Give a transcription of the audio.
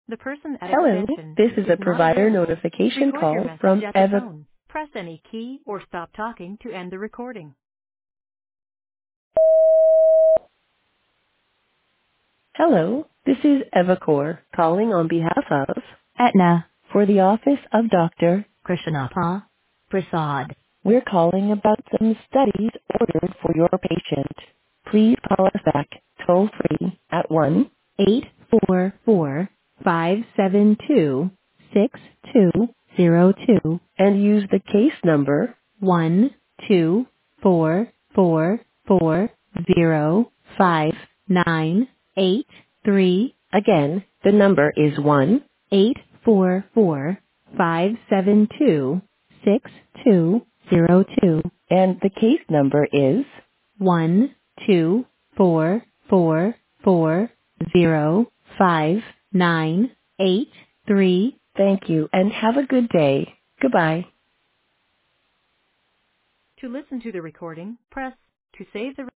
The person at Hello, extension this is is a not provider available. notification Record your call message from at the Eva. tone. Press any key or stop talking to end the recording. Hello, this is Evacor calling on behalf of Aetna for the office of Dr. Krishnappa Prasad. We're calling about some studies ordered for your patient. Please call us back toll free at 1-844-572-6202 and use the case number 124440598. Again, the number is 1-844-572-6202 and the case number is 124440598. Thank you and have a good day. Goodbye. To listen to the recording, press to save the